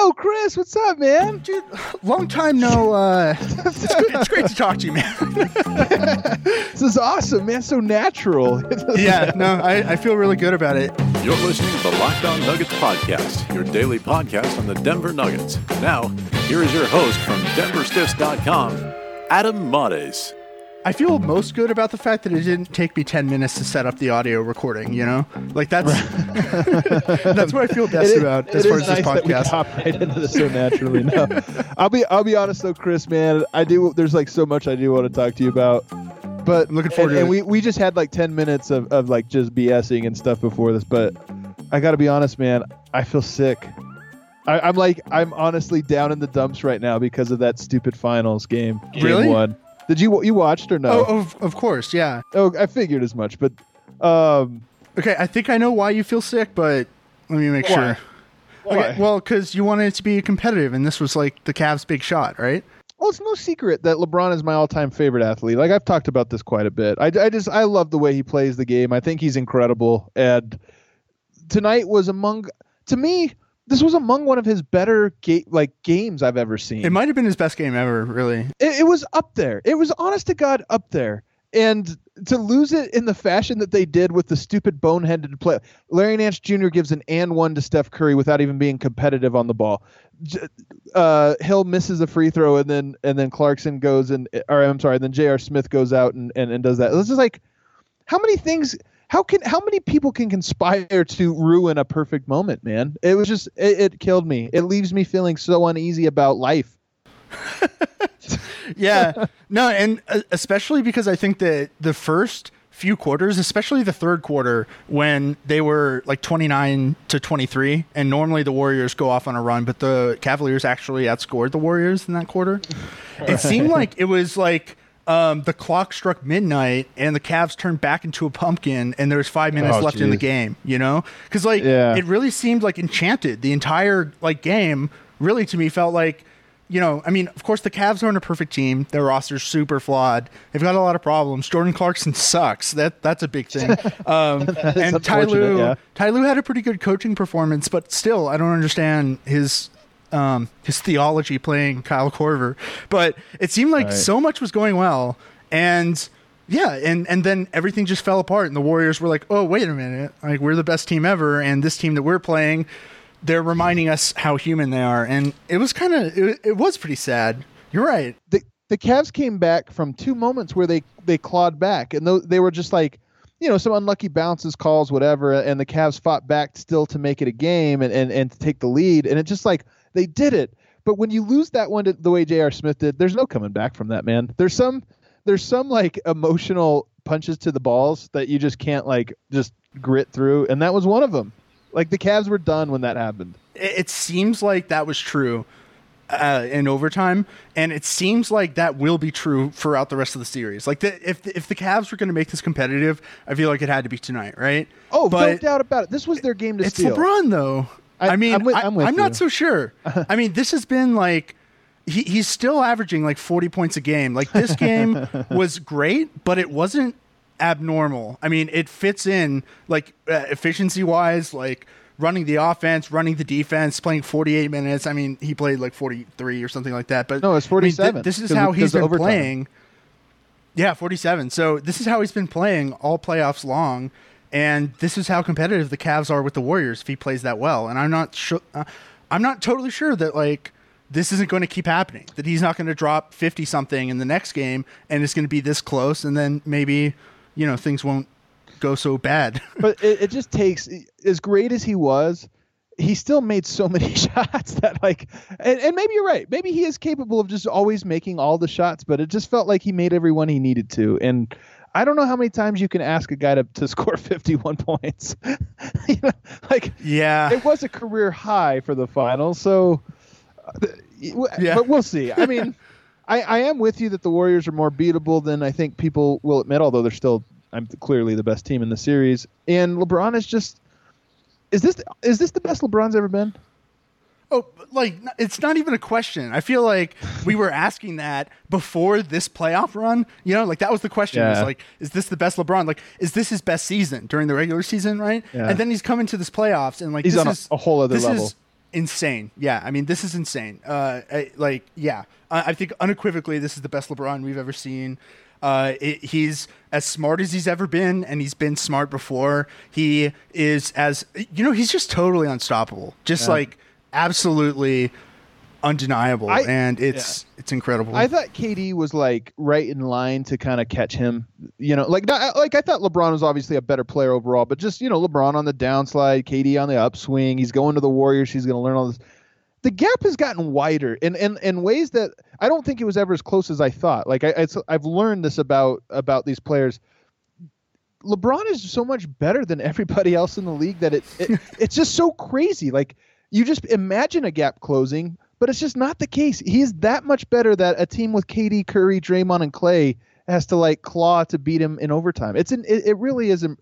Yo, Chris, what's up, man? Dude, long time no. It's great to talk to you, man. This is awesome, man. So natural. Yeah, no, I feel really good about it. You're listening to the Locked On Nuggets podcast, your daily podcast on the Denver Nuggets. Now, here is your host from DenverStiffs.com, Adam Mares. I feel most good about the fact that it didn't take me 10 minutes to set up the audio recording, you know? Like, that's that's what I feel best about as far as this podcast. That we hop right into this so naturally. No, I'll be honest though, Chris, man. There's like so much I do want to talk to you about. But I'm looking forward to it. And we just had like 10 minutes of like just BSing and stuff before this, but I got to be honest, man. I feel sick. I'm honestly down in the dumps right now because of that stupid finals game. Really? Game 1. Did you watched or no? Oh, of course, yeah. Oh, I figured as much, but okay, I think I know why you feel sick, but let me make sure. Why? Okay, well, because you wanted it to be competitive, and this was like the Cavs' big shot, right? Well, it's no secret that LeBron is my all-time favorite athlete. Like, I've talked about this quite a bit. I love the way he plays the game. I think he's incredible. And tonight was to me, this was among one of his better games I've ever seen. It might have been his best game ever, really. It was up there. It was honest to God up there. And to lose it in the fashion that they did with the stupid boneheaded play. Larry Nance Jr. gives an and one to Steph Curry without even being competitive on the ball. Hill misses a free throw, and then Clarkson goes then J.R. Smith goes out and does that. It's just like, how many people can conspire to ruin a perfect moment, man? It was just, it killed me. It leaves me feeling so uneasy about life. Yeah, no, and especially because I think that the first few quarters, especially the third quarter, when they were like 29-23, and normally the Warriors go off on a run, but the Cavaliers actually outscored the Warriors in that quarter. It seemed like it was like the clock struck midnight and the Cavs turned back into a pumpkin and there was 5 minutes left in the game, you know? Because it really seemed like enchanted. The entire game really to me felt like, you know, I mean, of course the Cavs aren't a perfect team. Their roster's super flawed. They've got a lot of problems. Jordan Clarkson sucks. That's a big thing. And Ty Lue had a pretty good coaching performance, but still I don't understand his theology playing Kyle Korver, but it seemed like so much was going well, and then everything just fell apart, and the Warriors were like, oh, wait a minute, like, we're the best team ever, and this team that we're playing, they're reminding us how human they are, and it was it was pretty sad. You're right. The Cavs came back from two moments where they clawed back, and they were just like, you know, some unlucky bounces, calls, whatever, and the Cavs fought back still to make it a game and to take the lead, and it just like, they did it. But when you lose that one the way J.R. Smith did, there's no coming back from that, man. There's some like emotional punches to the balls that you just can't like just grit through, and that was one of them. Like, the Cavs were done when that happened. It seems like that was true in overtime, and it seems like that will be true throughout the rest of the series. Like, if the Cavs were going to make this competitive, I feel like it had to be tonight, right? Oh, but no doubt about it. This was their game to steal. It's LeBron, though. I'm not so sure. I mean, this has been like, he's still averaging like 40 points a game. Like, this game was great, but it wasn't abnormal. I mean, it fits in like efficiency wise, like running the offense, running the defense, playing 48 minutes. I mean, he played like 43 or something like that. But no, it's 47. I mean, this is how he's been playing. Yeah, 47. So this is how he's been playing all playoffs long. And this is how competitive the Cavs are with the Warriors if he plays that well. And I'm not sure. I'm not totally sure that like this isn't going to keep happening. That he's not going to drop 50 something in the next game, and it's going to be this close, and then maybe, you know, things won't go so bad. But it just takes, as great as he was, he still made so many shots that like, and maybe you're right. Maybe he is capable of just always making all the shots, but it just felt like he made every one he needed to. And I don't know how many times you can ask a guy to score 51 points. You know, like, yeah, it was a career high for the finals. So, but we'll see. I mean, I am with you that the Warriors are more beatable than I think people will admit, although they're still, I'm clearly the best team in the series. And LeBron is just, is this the best LeBron's ever been? Oh, like, it's not even a question. I feel like we were asking that before this playoff run. You know, like, that was the question. Yeah. It's like, is this the best LeBron? Like, is this his best season during the regular season, right? Yeah. And then he's coming to this playoffs, and like, he's on a whole other level. insane. Yeah, I mean, this is insane. I think unequivocally this is the best LeBron we've ever seen. He's as smart as he's ever been, and he's been smart before. He is he's just totally unstoppable. Just like absolutely undeniable, and it's incredible. I thought KD was like right in line to kind of catch him. I thought LeBron was obviously a better player overall, but just LeBron on the downslide, KD on the upswing. He's going to the Warriors. He's going to learn all this. The gap has gotten wider in ways that I don't think it was ever as close as I thought. Like I've learned this about these players. LeBron is so much better than everybody else in the league that it's just so crazy. Like you just imagine a gap closing, but it's just not the case. He's that much better that a team with KD, Curry, Draymond, and Clay has to like claw to beat him in overtime. It really isn't.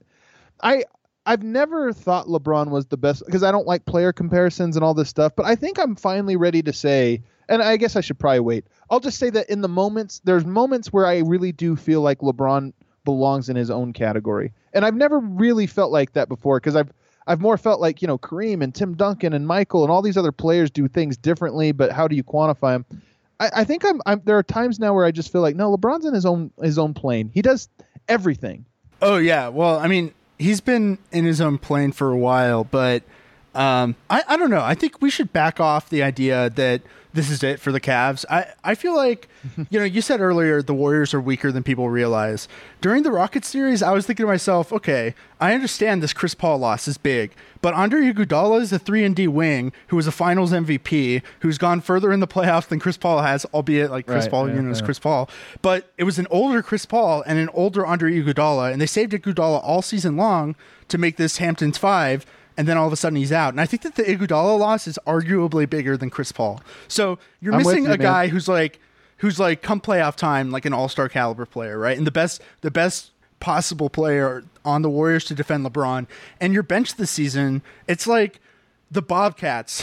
I've never thought LeBron was the best because I don't like player comparisons and all this stuff, but I think I'm finally ready to say, and I guess I should probably wait. I'll just say that there's moments where I really do feel like LeBron belongs in his own category. And I've never really felt like that before because I've more felt like, Kareem and Tim Duncan and Michael and all these other players do things differently, but how do you quantify them? I think there are times now where I just feel like, no, LeBron's in his own plane. He does everything. Oh yeah. Well, I mean, he's been in his own plane for a while, but I don't know. I think we should back off the idea that this is it for the Cavs. I feel like, you said earlier the Warriors are weaker than people realize. During the Rockets series, I was thinking to myself, okay, I understand this Chris Paul loss is big, but Andre Iguodala is a 3-and-D wing who was a Finals MVP, who's gone further in the playoffs than Chris Paul has, albeit like Chris Paul, is Chris Paul. But it was an older Chris Paul and an older Andre Iguodala, and they saved Iguodala all season long to make this Hamptons 5. And then all of a sudden he's out. And I think that the Iguodala loss is arguably bigger than Chris Paul. So you're missing a guy who's like come playoff time, like an all-star caliber player, right? And the best possible player on the Warriors to defend LeBron. And your bench this season, it's like the Bobcats.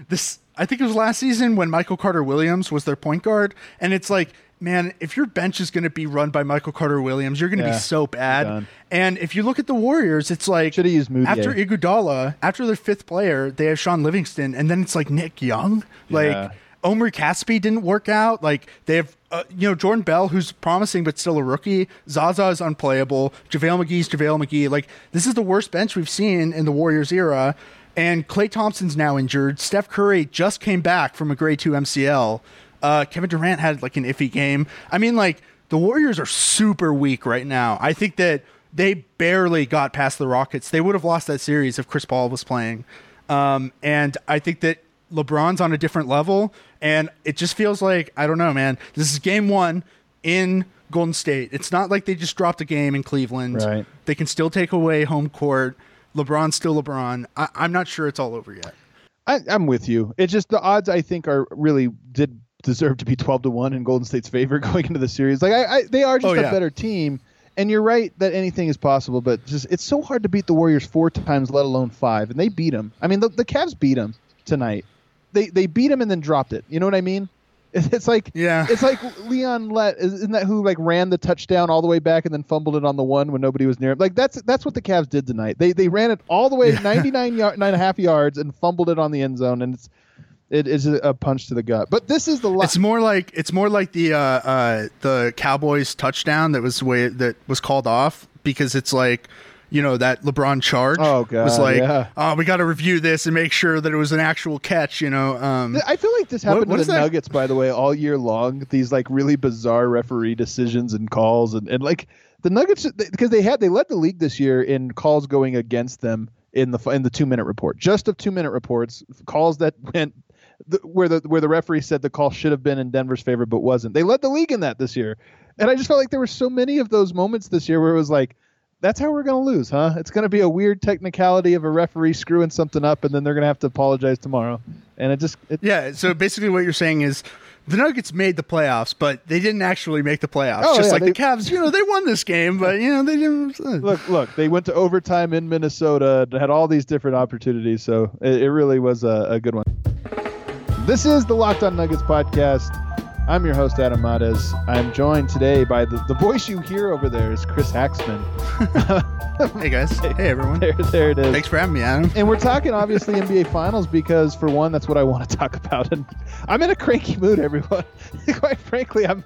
I think it was last season when Michael Carter-Williams was their point guard. And it's like, man, if your bench is going to be run by Michael Carter-Williams, you're going to be so bad. And if you look at the Warriors, it's like after Iguodala, after their fifth player, they have Sean Livingston, and then it's like Nick Young. Like Omer Caspi didn't work out. Like they have Jordan Bell, who's promising but still a rookie. Zaza is unplayable. JaVale McGee's JaVale McGee. Like this is the worst bench we've seen in the Warriors era. And Klay Thompson's now injured. Steph Curry just came back from a grade 2 MCL. Kevin Durant had like an iffy game. I mean, like the Warriors are super weak right now. I think that they barely got past the Rockets. They would have lost that series if Chris Paul was playing. And I think that LeBron's on a different level, and it just feels like, I don't know, man, this is game 1 in Golden State. It's not like they just dropped a game in Cleveland. Right. They can still take away home court. LeBron's still LeBron. I'm not sure it's all over yet. I'm with you. It's just the odds I think are really deserve to be 12-1 in Golden State's favor going into the series. Like they are just a better team, and you're right that anything is possible, but just it's so hard to beat the Warriors 4 times, let alone 5, and they beat them. I mean, the Cavs beat them tonight. They beat them and then dropped it. You know what I mean? It's like Leon Lett, isn't that who like ran the touchdown all the way back and then fumbled it on the one when nobody was near him? Like that's what the Cavs did tonight. They ran it all the way 99.5 yards and fumbled it on the end zone, and it is a punch to the gut. But this is the it's more like the Cowboys touchdown that was called off because it's like, that LeBron charge was like, we got to review this and make sure that it was an actual catch, I feel like this happened to the Nuggets, by the way, all year long. These like really bizarre referee decisions and calls and like the Nuggets, because they led the league this year in calls going against them in the 2-minute report, just of 2-minute reports, calls that went where the referee said the call should have been in Denver's favor but wasn't. They led the league in that this year. And I just felt like there were so many of those moments this year where it was like, that's how we're going to lose, huh? It's going to be a weird technicality of a referee screwing something up, and then they're going to have to apologize tomorrow. And so basically what you're saying is the Nuggets made the playoffs, but they didn't actually make the playoffs. The Cavs, they won this game, but, they didn't. Look, they went to overtime in Minnesota, had all these different opportunities, so it really was a good one. This is the Locked On Nuggets podcast. I'm your host, Adam Mares. I'm joined today by the voice you hear over there is Chris Haxman. Hey guys. Hey everyone. There it is. Thanks for having me, Adam. And we're talking obviously NBA Finals because, for one, that's what I want to talk about. And I'm in a cranky mood, everyone. Quite frankly, I'm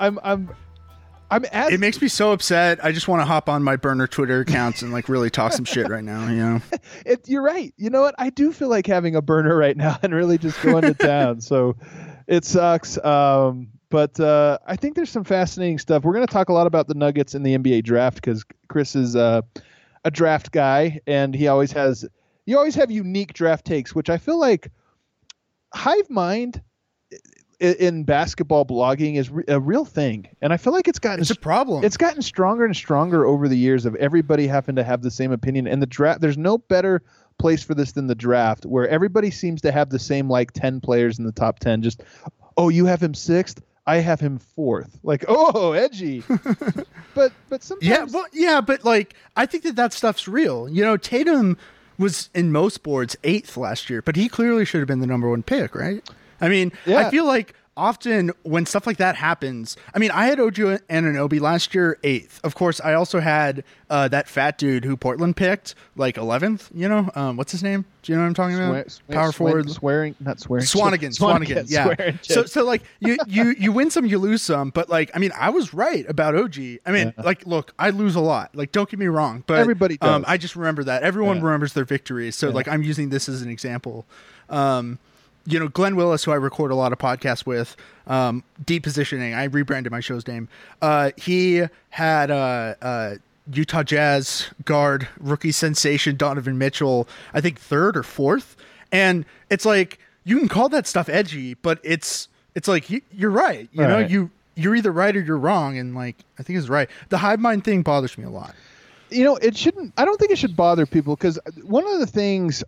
as. It makes me so upset. I just want to hop on my burner Twitter accounts and like really talk some shit right now. You know. You're right. You know what? I do feel like having a burner right now and really just going to town. So it sucks. But I think there's some fascinating stuff. We're going to talk a lot about the Nuggets in the NBA draft because Chris is a draft guy, and you always have unique draft takes, which I feel like hive mind in basketball blogging is a real thing. And I feel like it's a problem. It's gotten stronger and stronger over the years of everybody having to have the same opinion. And the draft, there's no better place for this than the draft, where everybody seems to have the same like 10 players in the top 10. Just, oh, you have him 6th? I have him 4th. Like, oh, edgy. but sometimes. But like, I think that stuff's real. You know, Tatum was in most boards 8th last year, but he clearly should have been the number 1 pick, right? I mean, I feel like often when stuff like that happens, I mean, I had OG Anunoby last year 8th. Of course, I also had that fat dude who Portland picked like 11th. You know, what's his name? Do you know what I'm talking about? Power forward. Swanigan. Yeah. So like you win some, you lose some. But like, I mean, I was right about OG. I mean, like, look, I lose a lot. Like, don't get me wrong, but everybody does. I just remember that everyone remembers their victories. So like, I'm using this as an example. You know, Glenn Willis, who I record a lot of podcasts with, Deep Positioning, I rebranded my show's name. He had Utah Jazz guard, rookie sensation Donovan Mitchell, I think 3rd or 4th. And it's like, you can call that stuff edgy, but it's like, you're right. You know, you're either right or you're wrong. And like, I think it's right. The hive mind thing bothers me a lot. You know, I don't think it should bother people, because one of the things,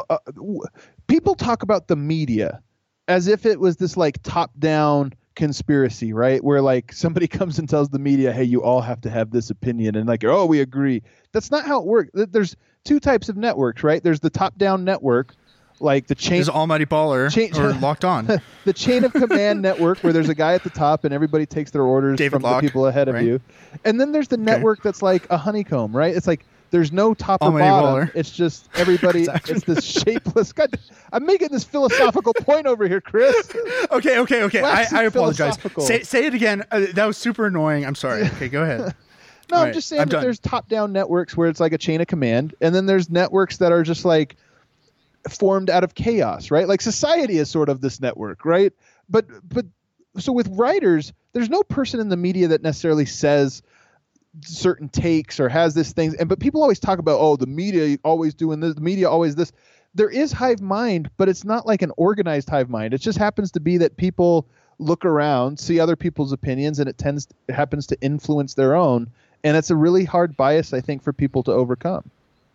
people talk about the media as if it was this like top-down conspiracy, right? Where like somebody comes and tells the media, hey, you all have to have this opinion, and like, oh, we agree. That's not how it works. There's 2 types of networks, right? There's the top-down network, like the chain. There's Almighty Baller or Locked On. The chain of command network, where there's a guy at the top and everybody takes their orders from the people ahead of you. And then there's the network that's like a honeycomb, right? It's like, there's no top or bottom. It's just everybody. It's this shapeless. God, I'm making this philosophical point over here, Chris. Okay. I apologize. Say it again. That was super annoying. I'm sorry. Okay, go ahead. No, I'm just saying that there's top-down networks where it's like a chain of command, and then there's networks that are just like formed out of chaos, right? Like society is sort of this network, right? But so with writers, there's no person in the media that necessarily says certain takes or has this thing, but people always talk about, oh, the media always doing this, the media always this. There is hive mind, but it's not like an organized hive mind. It just happens to be that people look around, see other people's opinions, and it happens to influence their own, and it's a really hard bias, I think, for people to overcome.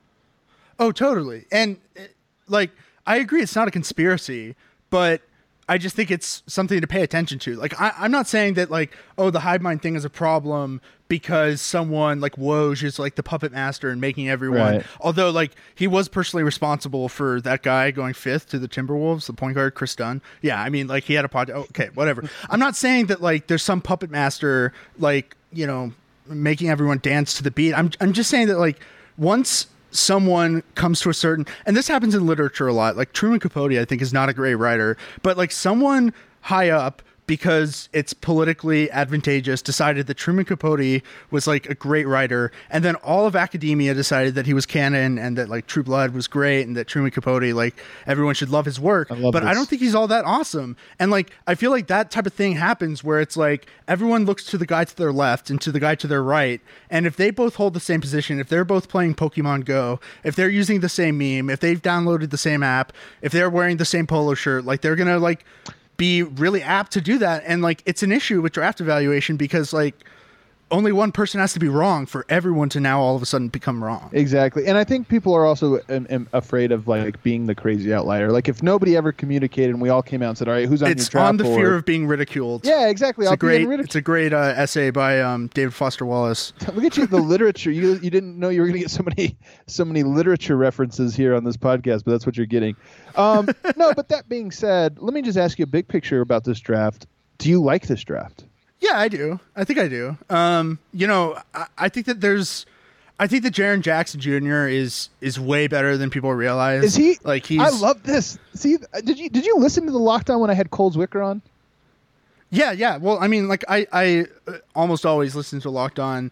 Oh, totally. And like, I agree, it's not a conspiracy, but I just think it's something to pay attention to. Like, I'm not saying that like, oh, the hive mind thing is a problem because someone like Woj is like the puppet master and making everyone. Right. Although like he was personally responsible for that guy going 5th to the Timberwolves, the point guard Chris Dunn. Yeah, I mean, like he had a pod. Okay, whatever. I'm not saying that like there's some puppet master like, you know, making everyone dance to the beat. I'm just saying that like once someone comes to a certain, and this happens in literature a lot, like Truman Capote I think is not a great writer, but like someone high up, because it's politically advantageous, decided that Truman Capote was like a great writer, and then all of academia decided that he was canon and that like True Blood was great and that Truman Capote, like everyone should love his work. I don't think he's all that awesome. And like I feel like that type of thing happens where it's like everyone looks to the guy to their left and to the guy to their right, and if they both hold the same position, if they're both playing Pokemon Go, if they're using the same meme, if they've downloaded the same app, if they're wearing the same polo shirt, like they're gonna like be really apt to do that. And like it's an issue with draft evaluation because like only one person has to be wrong for everyone to now all of a sudden become wrong. Exactly. And I think people are also afraid of like being the crazy outlier. Like if nobody ever communicated and we all came out and said, all right, who's on your draft board? It's on the fear of being ridiculed. Yeah, exactly. It's a great essay by David Foster Wallace. Look at you, the literature. You didn't know you were going to get so many literature references here on this podcast, but that's what you're getting. No, but that being said, let me just ask you a big picture about this draft. Do you like this draft? Yeah, I do. I think I do. You know, I think that I think that Jaren Jackson Jr. is way better than people realize. Is he? Like he's. I love this. See, did you listen to the Lockdown when I had Coles Wicker on? Yeah. Well, I mean, like I almost always listen to Locked On.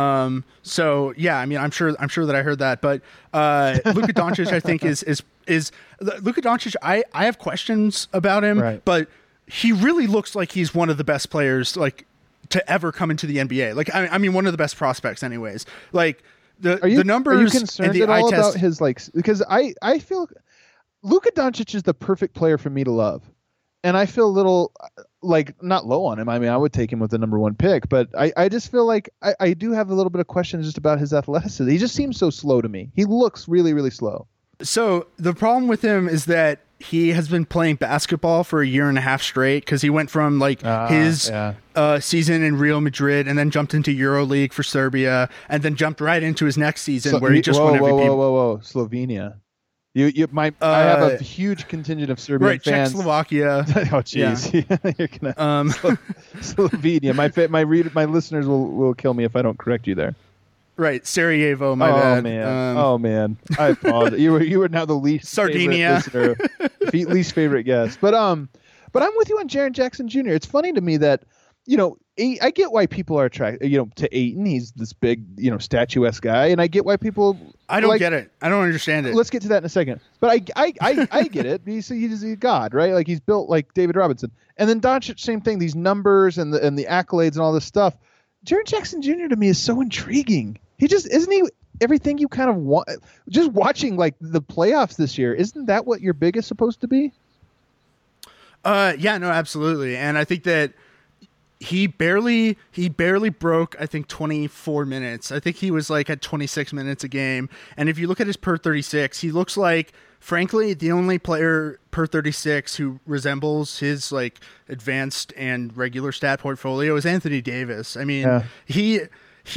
So yeah, I mean, I'm sure that I heard that, but Luka Doncic, I think is Luka Doncic. I have questions about him, right. But he really looks like he's one of the best players like to ever come into the NBA. Like I mean, one of the best prospects, anyways. Like the numbers. Are you concerned and the at all eye test, about his like? Because I feel Luka Doncic is the perfect player for me to love. And I feel a little like not low on him. I mean, I would take him with the number 1 pick, but I just feel like I do have a little bit of questions just about his athleticism. He just seems so slow to me. He looks really, really slow. So the problem with him is that he has been playing basketball for a year and a half straight because he went from like his season in Real Madrid and then jumped into EuroLeague for Serbia and then jumped right into his next season where he just won MVP. Whoa, Slovenia. I have a huge contingent of Serbian fans. Czechoslovakia. Oh, jeez. Yeah. You're gonna Slovenia. My listeners will kill me if I don't correct you there. Right, Sarajevo. My bad. Man. Oh man, I apologize. You were now the least Sardinia favorite listener, least favorite guest. But I'm with you on Jaren Jackson Jr. It's funny to me that I get why people are attracted, to Ayton. He's this big, statuesque guy, and I get why people. I don't get it. I don't understand it. Let's get to that in a second. But I get it. He's a god, right? Like he's built like David Robinson, and then Doncic, same thing. These numbers and the accolades and all this stuff. Jaren Jackson Jr. to me is so intriguing. He just isn't he everything you kind of want. Just watching like the playoffs this year, isn't that what your big is supposed to be? Yeah, no, absolutely, and I think that. He barely broke, I think, 24 minutes. I think he was like at 26 minutes a game. And if you look at his per 36, he looks like, frankly, the only player per 36 who resembles his like advanced and regular stat portfolio is Anthony Davis. I mean, he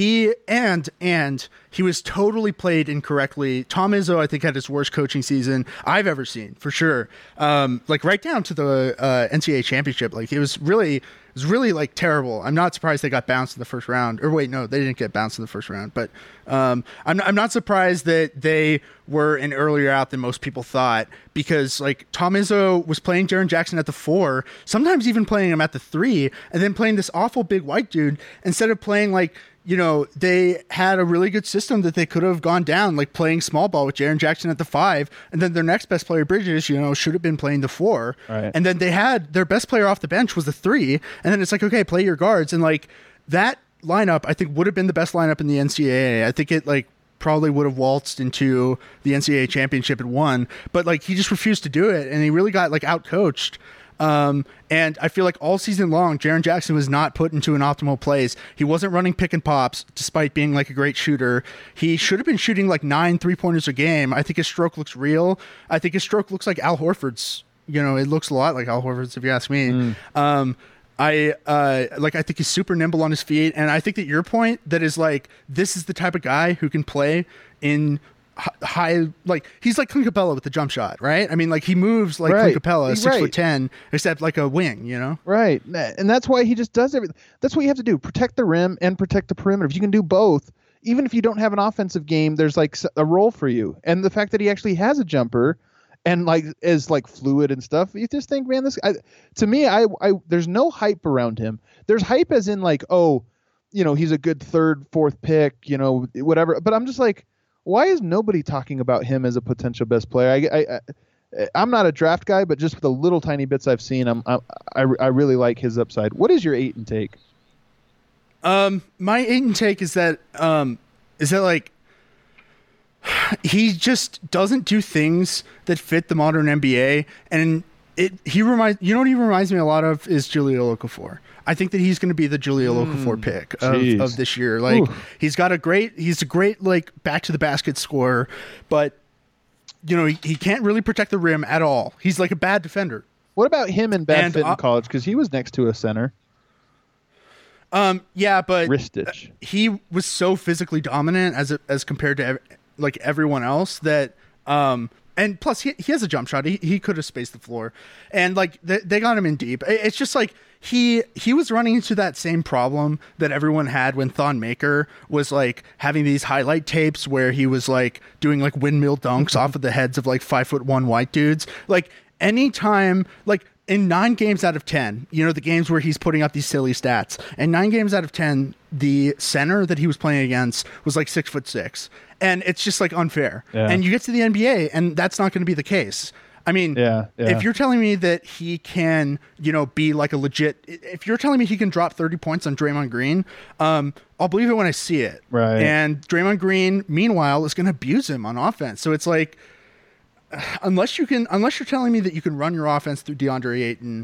was totally played incorrectly. Tom Izzo, I think, had his worst coaching season I've ever seen, for sure. Like right down to the NCAA championship. Like it was really like terrible. I'm not surprised they got bounced in the first round. Or wait, no, they didn't get bounced in the first round. But I'm not surprised that they were an earlier out than most people thought, because like Tom Izzo was playing Jaren Jackson at the 4, sometimes even playing him at the 3, and then playing this awful big white dude instead of playing like. They had a really good system that they could have gone down, like playing small ball with Jaren Jackson at the 5, and then their next best player, Bridges, should have been playing the 4. Right. And then they had their best player off the bench was the 3, and then it's like, okay, play your guards. And like that lineup, I think would have been the best lineup in the NCAA. I think it like probably would have waltzed into the NCAA championship and won, but like he just refused to do it, and he really got like out-coached. And I feel like all season long, Jaren Jackson was not put into an optimal place. He wasn't running pick and pops despite being like a great shooter. He should have been shooting like 9 3-pointers a game. I think his stroke looks real. I think his stroke looks like Al Horford's. It looks a lot like Al Horford's, if you ask me. I think he's super nimble on his feet. And I think that your point that is like, this is the type of guy who can play in high, like he's like Clint Capella with the jump shot, right? I mean, like he moves like Clint Capella, 6'10", except like a wing, Right, and that's why he just does everything. That's what you have to do: protect the rim and protect the perimeter. If you can do both, even if you don't have an offensive game, there's like a role for you. And the fact that he actually has a jumper and like is like fluid and stuff, you just think, man, this guy. To me, I there's no hype around him. There's hype as in like, oh, he's a good 3rd, 4th pick, whatever. But I'm just like. Why is nobody talking about him as a potential best player? I'm not a draft guy, but just with the little tiny bits I've seen, I really like his upside. What is your Ayton take? My Ayton take is that like he just doesn't do things that fit the modern NBA, and he reminds me a lot of is Jahlil Okafor. I think that he's going to be the Jahlil Okafor pick of this year. Like he's a great like back to the basket scorer, but he can't really protect the rim at all. He's like a bad defender. What about him in bad fit in college? Because he was next to a center. Yeah, but Ristich. He was so physically dominant as compared to like everyone else that and And plus, he has a jump shot. He could have spaced the floor. And, like, they got him in deep. It's just, like, he was running into that same problem that everyone had when Thon Maker was, like, having these highlight tapes where he was, like, doing, like, windmill dunks off of the heads of, like, 5'1" white dudes. Like, anytime, like, in 9 games out of 10, you know, the games where he's putting up these silly stats, and 9 games out of 10, the center that he was playing against was like 6'6", and it's just like unfair. Yeah. And you get to the NBA, and that's not going to be the case. I mean, if you're telling me that he can, you know, be like a legit, if you're telling me he can drop 30 points on Draymond Green, I'll believe it when I see it. Right. And Draymond Green, meanwhile, is going to abuse him on offense. So it's like, unless you're telling me that you can run your offense through DeAndre Ayton,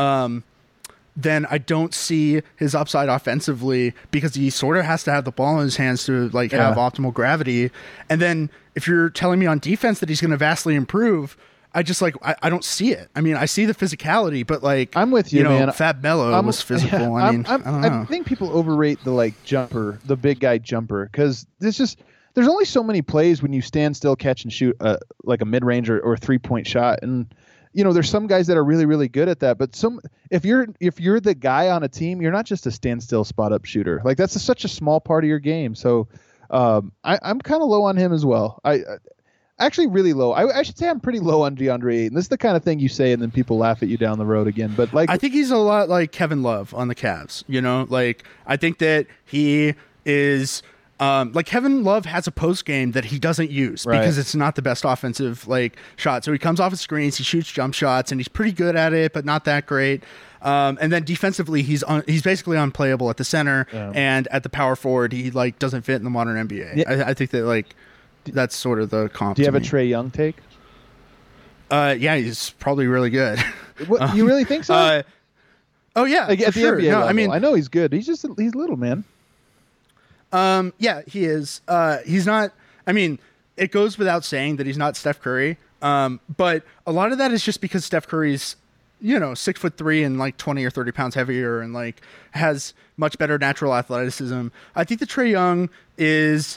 then I don't see his upside offensively, because he sort of has to have the ball in his hands to like have optimal gravity. And then if you're telling me on defense that he's going to vastly improve, I just like, I don't see it. I mean, I see the physicality, but like, I'm with you, man. Fab Melo was physical. Yeah, I don't know. I think people overrate the like jumper, the big guy jumper, because there's only so many plays when you stand still, catch and shoot like a mid-range or 3-point shot. And, you know, there's some guys that are really, really good at that. But if you're the guy on a team, you're not just a standstill spot-up shooter. Like, that's such a small part of your game. So I'm kind of low on him as well. I actually really low. I should say I'm pretty low on DeAndre Ayton. This is the kind of thing you say and then people laugh at you down the road again. But like, I think he's a lot like Kevin Love on the Cavs. You know, like, I think that he is... like, Kevin Love has a post game that he doesn't use because it's not the best offensive like shot. So he comes off his screens, he shoots jump shots, and he's pretty good at it, but not that great. And then defensively, he's basically unplayable at the center, and at the power forward, he like doesn't fit in the modern NBA. Yeah. I think that like that's sort of the comp. Do you have a Trae Young take? Yeah, he's probably really good. What, you really think so? Oh yeah, like, at the sure. NBA level. I mean, I know he's good. He's little, man. Yeah, he is. He's not, I mean, it goes without saying that he's not Steph Curry. But a lot of that is just because Steph Curry's, you know, 6'3" and like 20 or 30 pounds heavier and like has much better natural athleticism. I think the Trae Young is,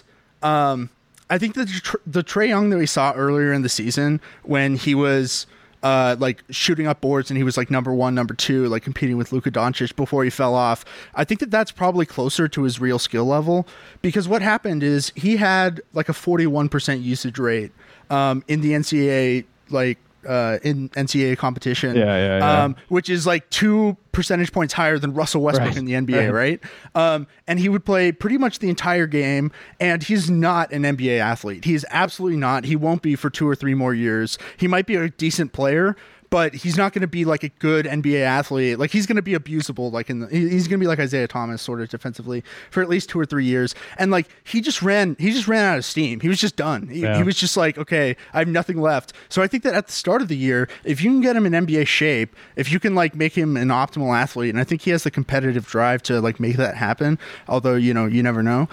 I think the Trae Young that we saw earlier in the season when he was, like shooting up boards and he was like number 1, number 2, like competing with Luka Doncic before he fell off. I think that that's probably closer to his real skill level, because what happened is he had like a 41% usage rate in the NCAA, like in NCAA competition, which is like 2 percentage points higher than Russell Westbrook in the NBA, right? And he would play pretty much the entire game, and he's not an NBA athlete. He's absolutely not. He won't be for 2 or 3 more years. He might be a decent player, but he's not going to be like a good NBA athlete. Like, he's going to be abusable. Like, he's going to be like Isaiah Thomas sort of defensively for at least 2 or 3 years. And like, he just ran out of steam. He was just done. He was just like, okay, I have nothing left. So I think that at the start of the year, if you can get him in NBA shape, if you can like make him an optimal athlete, and I think he has the competitive drive to like make that happen, although, you know, you never know.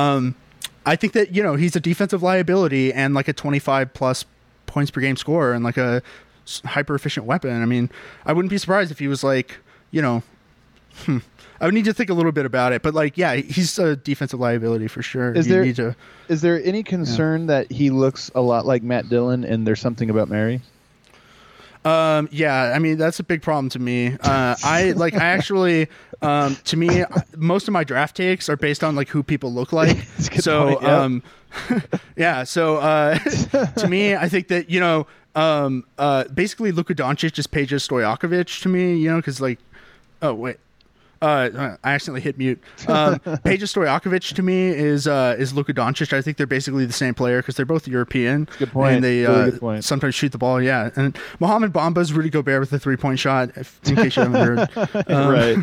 I think that, you know, he's a defensive liability and like a 25 plus points per game scorer and like a hyper efficient weapon. I mean, I wouldn't be surprised if he was like, you know, I would need to think a little bit about it, but like, yeah, he's a defensive liability for sure. Is there any concern that he looks a lot like Matt Dillon and there's something about Mary? Yeah, I mean, that's a big problem to me. I actually, to me, most of my draft takes are based on like who people look like. So, point, yeah. So, to me, I think that, you know, basically Luka Doncic is Peja Stojakovic to me, you know, because like, oh wait, I accidentally hit mute. Peja Stojakovic to me is Luka Doncic. I think they're basically the same player because they're both European. Good point. And they really good point. Sometimes shoot the ball. Yeah, and Mohamed Bamba is Rudy Gobert with a 3-point shot. In case you haven't heard, right.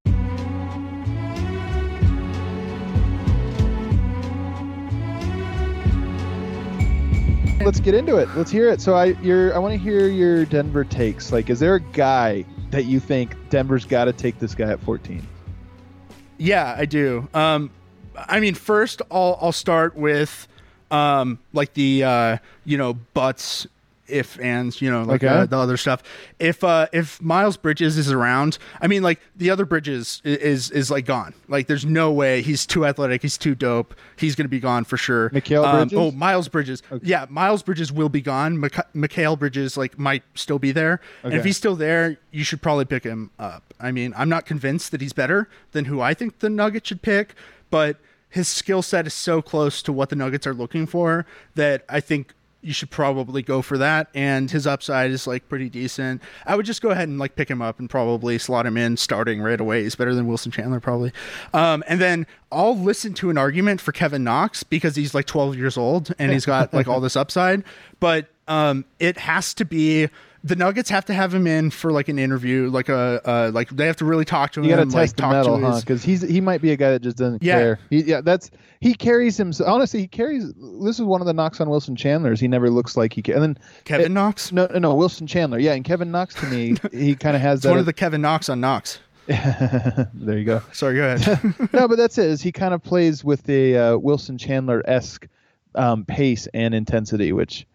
Let's get into it. Let's hear it. So I want to hear your Denver takes. Like, is there a guy that you think Denver's got to take this guy at 14? Yeah, I do. I mean, first I'll start with like the you know, Butts if ands, like Okay. the other stuff. If Miles Bridges is around, I mean, like the other Bridges is like gone. Like there's no way. He's too athletic. He's too dope. He's going to be gone for sure. Mikal Bridges? Oh, Miles Bridges. Okay. Yeah, Miles Bridges will be gone. Mikal Bridges like might still be there. Okay. And if he's still there, you should probably pick him up. I mean, I'm not convinced that he's better than who I think the Nuggets should pick, but his skill set is so close to what the Nuggets are looking for that I think you should probably go for that. And his upside is like pretty decent. I would just go ahead and like pick him up and probably slot him in starting right away. He's better than Wilson Chandler probably. And then I'll listen to an argument for Kevin Knox because he's like 12 years old and he's got like all this upside, but it has to be, the Nuggets have to have him in for like an interview, like like they have to really talk to him. You got to test like, the metal, huh? Because he might be a guy that just doesn't care. He carries him. Honestly, he carries. This is one of the knocks on Wilson Chandler's. He never looks like he can. And then Kevin Knox? No, Wilson Chandler. Yeah, and Kevin Knox to me, he kind of has that. One of the Kevin Knox on Knox. There you go. Sorry, go ahead. No, but that's it. Is he kind of plays with the Wilson Chandler-esque pace and intensity, which.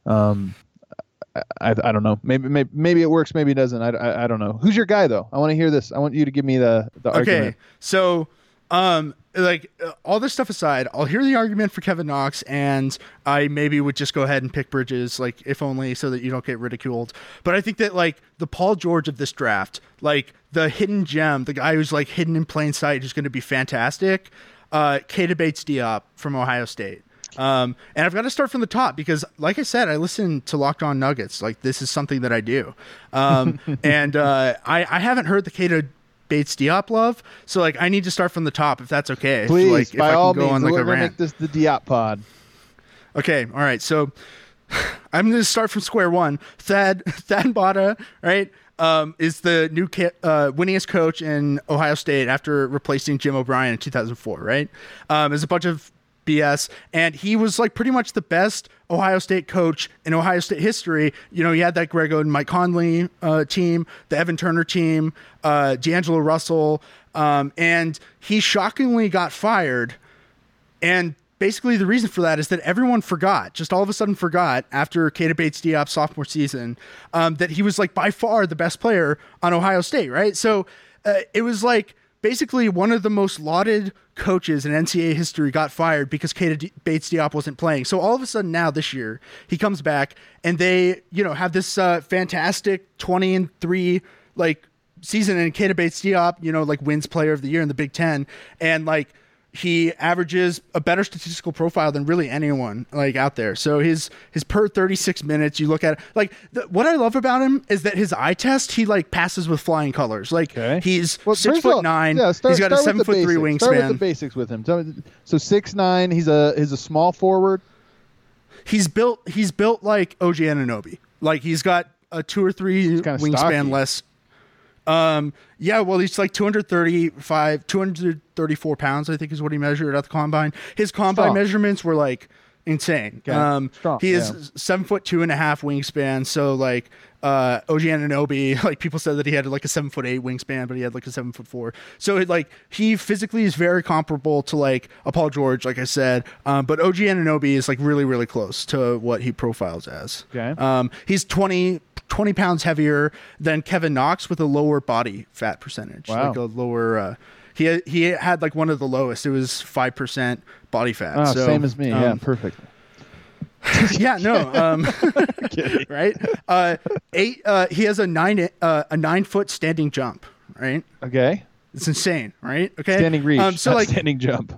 I don't know. Maybe it works. Maybe it doesn't. I don't know. Who's your guy though? I want to hear this. I want you to give me the argument. Okay. So, all this stuff aside, I'll hear the argument for Kevin Knox, and I maybe would just go ahead and pick Bridges, like if only so that you don't get ridiculed. But I think that like the Paul George of this draft, like the hidden gem, the guy who's like hidden in plain sight, who's going to be fantastic. Keita Bates-Diop from Ohio State. And I've got to start from the top because, like I said, I listen to Locked On Nuggets. Like this is something that I do. And I haven't heard the Keita Bates-Diop love, so like I need to start from the top if that's okay. Please, if by all means, on, like, we're gonna make this the Diop pod. Okay, all right. So I'm going to start from square one. Thad Matta, right? Is the new winningest coach in Ohio State after replacing Jim O'Brien in 2004, right? There's a bunch of BS, and he was like pretty much the best Ohio State coach in Ohio State history. You know, he had that Greg Oden, Mike Conley team, the Evan Turner team, D'Angelo Russell, and he shockingly got fired. And basically the reason for that is that everyone forgot, just all of a sudden forgot after Keita Bates-Diop's sophomore season, that he was like by far the best player on Ohio State, right? So it was like basically one of the most lauded coaches in NCAA history got fired because Keita Bates-Diop wasn't playing. So all of a sudden now this year he comes back and they, have this fantastic 20-3 like season, and Keita Bates-Diop, like wins player of the year in the Big Ten. And like, he averages a better statistical profile than really anyone like out there. So his per 36 minutes, you look at it, like what I love about him is that his eye test, he like passes with flying colors. Like he's 6'9". Yeah, he's got a 7'3" wingspan. Start with the basics with him. So 6'9". He's a small forward. He's built like OG Anunoby. Like he's got a 2 or 3 wingspan stocky. Less. Yeah, well, he's like 234 pounds, I think is what he measured at the combine. His combine measurements were like insane. Okay. He is 7'2.5" wingspan. So like, OG Anunoby, like people said that he had like a 7'8" wingspan, but he had like a 7'4". So he physically is very comparable to like a Paul George, like I said. But OG Anunoby is like really, really close to what he profiles as. Okay. He's 20 pounds heavier than Kevin Knox with a lower body fat percentage. Wow. Like a lower, he had like one of the lowest. It was 5% body fat. Oh, so, same as me. Yeah, perfect. Yeah, no. Right. He has a 9 foot standing jump. Right. Okay. It's insane. Right. Okay. Standing reach. So not like standing jump.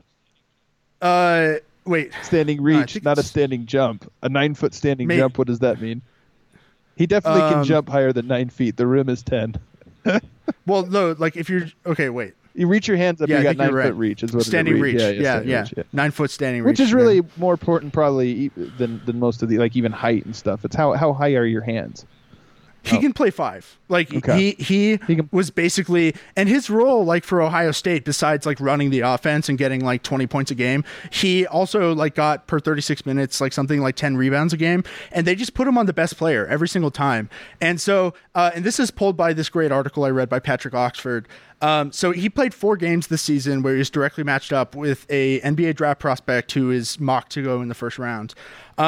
Wait. Standing reach, not a standing jump. A 9 foot standing jump. What does that mean? He definitely can jump higher than 9 feet. The rim is 10. Well, no, like if you're okay, wait. You reach your hands up, you got 9 foot reach. Is what standing reach. Yeah. Reach, yeah. 9 foot standing reach. Which is really more important probably than most of the, like even height and stuff. It's how high are your hands? He can play 5. Like he was basically, and his role like for Ohio State, besides like running the offense and getting like 20 points a game, he also like got per 36 minutes, like something like 10 rebounds a game. And they just put him on the best player every single time. And so, and this is pulled by this great article I read by Patrick Oxford. So he played 4 games this season where he was directly matched up with a NBA draft prospect who is mocked to go in the first round.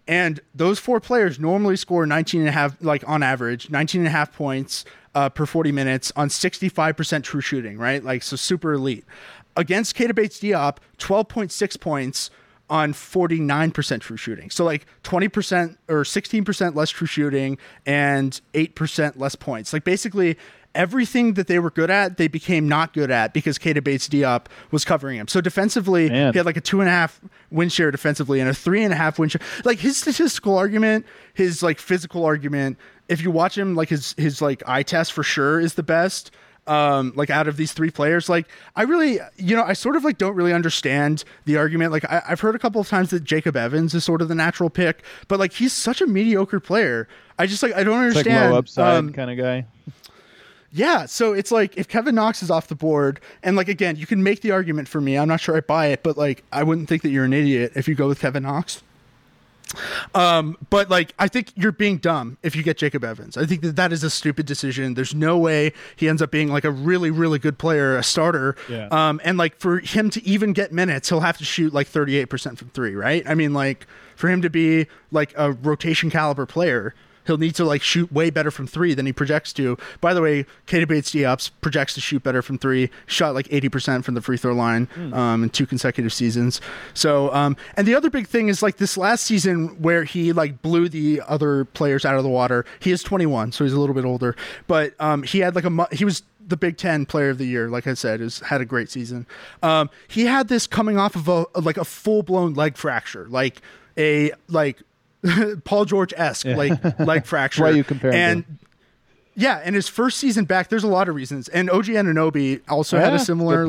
And those 4 players normally score 19.5, like on average, 19.5 points per 40 minutes on 65% true shooting, right? Like, so super elite. Against Keita Bates-Diop, 12.6 points on 49% true shooting. So like 20% or 16% less true shooting and 8% less points. Like basically everything that they were good at, they became not good at because Keita Bates-Diop was covering him. So defensively, he had like a 2.5 win share defensively and a 3.5 win share. Like his statistical argument, his like physical argument, if you watch him, like his like eye test for sure is the best. Like out of these 3 players, like I really, I sort of like don't really understand the argument. Like I've heard a couple of times that Jacob Evans is sort of the natural pick, but like he's such a mediocre player. I just like, I don't understand. It's like low upside kind of guy. Yeah. So it's like if Kevin Knox is off the board and like, again, you can make the argument for me. I'm not sure I buy it, but like, I wouldn't think that you're an idiot if you go with Kevin Knox. But like, I think you're being dumb if you get Jacob Evans. I think that is a stupid decision. There's no way he ends up being like a really, really good player, a starter. Yeah. And like for him to even get minutes, he'll have to shoot like 38% from 3, right? I mean, like for him to be like a rotation caliber player, he'll need to like shoot way better from 3 than he projects to. By the way, Keita Bates-Diop projects to shoot better from 3, shot like 80% from the free throw line in 2 consecutive seasons. So, and the other big thing is like this last season where he like blew the other players out of the water. He is 21, so he's a little bit older, but he had like he was the Big Ten Player of the Year, like I said, had a great season. He had this coming off of a full blown leg fracture, like a Paul George-esque leg fracture. Why you compare and him? Yeah, and his first season back, there's a lot of reasons. And OG Anunoby also had a similar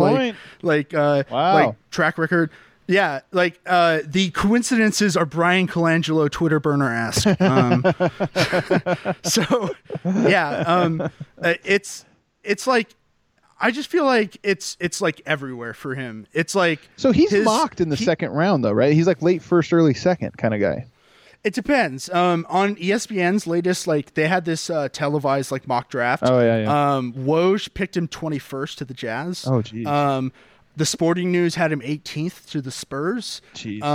track record. Yeah, like the coincidences are Brian Colangelo Twitter burner-esque. So yeah, it's like I just feel like it's like everywhere for him. It's like so he's mocked in the second round though, right? He's like late first, early second kind of guy. It depends. On ESPN's latest, like they had this televised like mock draft. Oh yeah. Woj picked him 21st to the Jazz. Oh geez. The Sporting News had him 18th to the Spurs. Jeez.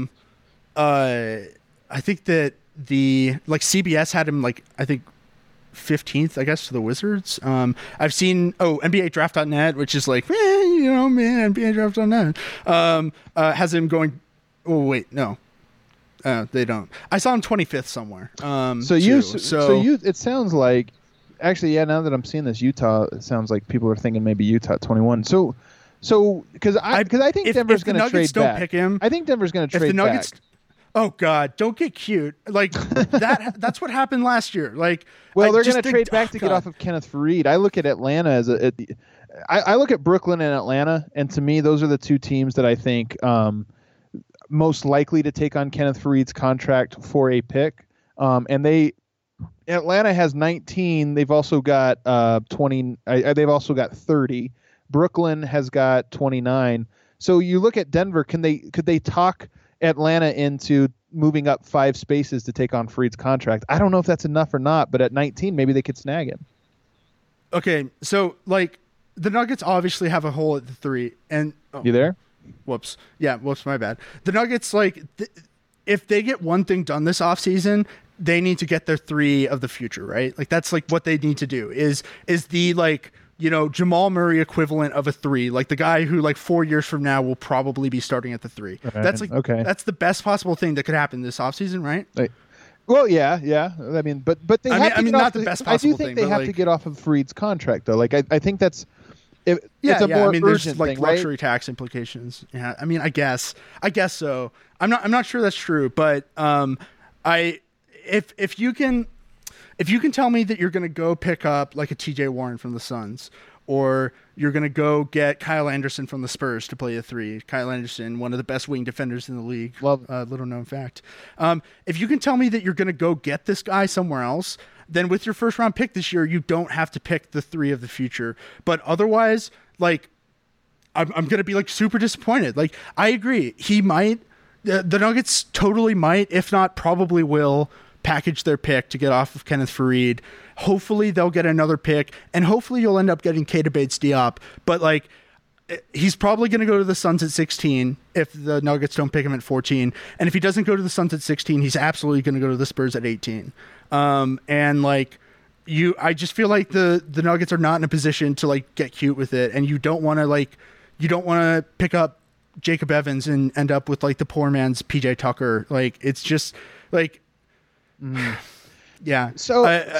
I think that the like CBS had him like I think 15th, I guess, to the Wizards. I've seen NBA Draft.net, which is like NBA Draft.net has him going. Oh wait, no. They don't. I saw him 25th somewhere. So it sounds like, actually, yeah. Now that I'm seeing this, Utah, it sounds like people are thinking maybe Utah at 21. So because I think Denver's going to trade back. Pick him, I think Denver's going to trade back. Oh God, don't get cute. Like that's what happened last year. Like, well, they're going to trade back to get off of Kenneth Faried. I look at Atlanta as I look at Brooklyn and Atlanta, and to me, those are the 2 teams that I think. Most likely to take on Kenneth Faried's contract for a pick. And Atlanta has 19. They've also got 20. They've also got 30. Brooklyn has got 29. So you look at Denver. Could they talk Atlanta into moving up 5 spaces to take on Faried's contract? I don't know if that's enough or not, but at 19, maybe they could snag him. Okay, so like the Nuggets obviously have a hole at the 3, and you there? Whoops. Yeah, my bad. The Nuggets, like, if they get one thing done this offseason, they need to get their 3 of the future, right? Like, that's, like, what they need to do is the, like, Jamal Murray equivalent of a 3, like the guy who, like, 4 years from now will probably be starting at the 3. Okay. That's, like, that's the best possible thing that could happen this offseason, right? Well, yeah. I mean, but they have to get not off the best possible thing. I do think they have to get off of Faried's contract, though. Like, I think that's... it's a more urgent like thing, luxury right? tax implications. Yeah, I mean, I guess so. I'm not sure that's true, but if you can tell me that you're going to go pick up like a TJ Warren from the Suns, or you're going to go get Kyle Anderson from the Spurs to play a 3. Kyle Anderson, one of the best wing defenders in the league. Little known fact. If you can tell me that you're going to go get this guy somewhere else, then with your first round pick this year, you don't have to pick the 3 of the future. But otherwise, like, I'm going to be like super disappointed. Like, I agree. He might, the Nuggets totally might, if not probably will, package their pick to get off of Kenneth Faried. Hopefully they'll get another pick, and hopefully you'll end up getting Keita Bates-Diop. But like, he's probably going to go to the Suns at 16 if the Nuggets don't pick him at 14. And if he doesn't go to the Suns at 16, he's absolutely going to go to the Spurs at 18. And like I just feel like the Nuggets are not in a position to like get cute with it. And you don't want to pick up Jacob Evans and end up with like the poor man's PJ Tucker. Like, it's just like, yeah. So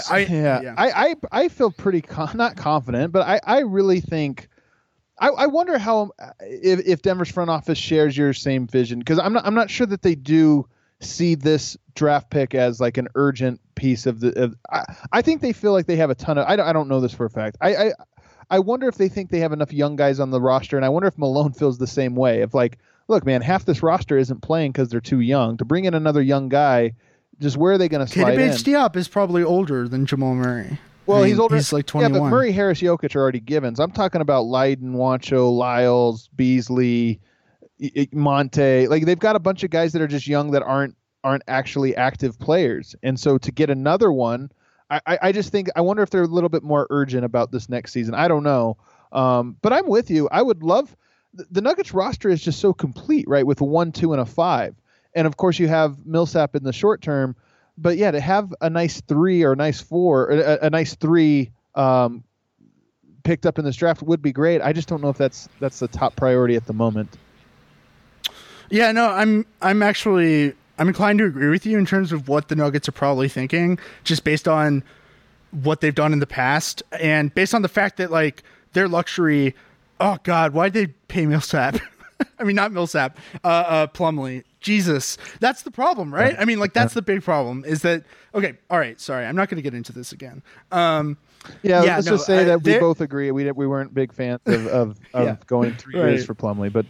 I feel pretty not confident, but I really think I wonder how if Denver's front office shares your same vision, because I'm not sure that they do see this draft pick as like an urgent piece of the. I think they feel like they have a ton of. I don't know this for a fact. I wonder if they think they have enough young guys on the roster, and I wonder if Malone feels the same way. If like, look, man, half this roster isn't playing because they're too young. To bring in another young guy, just where are they going to slide in? Diop is probably older than Jamal Murray. Well, he's older. He's like 21. Yeah, but Murray, Harris, Jokic are already givens. I'm talking about Leiden, Wancho, Lyles, Beasley, Monte. Like, they've got a bunch of guys that are just young that aren't actually active players. And so to get another one, I just think, I wonder if they're a little bit more urgent about this next season. I don't know. But I'm with you. I would love the Nuggets roster is just so complete, right? With a 1, 2, and a 5. And of course you have Millsap in the short term. But yeah, to have a nice 3 or a nice 4, or a nice 3 picked up in this draft would be great. I just don't know if that's the top priority at the moment. Yeah, no, I'm inclined to agree with you in terms of what the Nuggets are probably thinking, just based on what they've done in the past and based on the fact that like their luxury. Oh God, why did they pay Millsap? I mean, not Millsap, Plumlee. Jesus, that's the problem, right? I mean, like, that's the big problem is that, okay, all right, sorry, I'm not going to get into this again. Let's just say that we both agree. We weren't big fans of going 3 years for Plumlee, but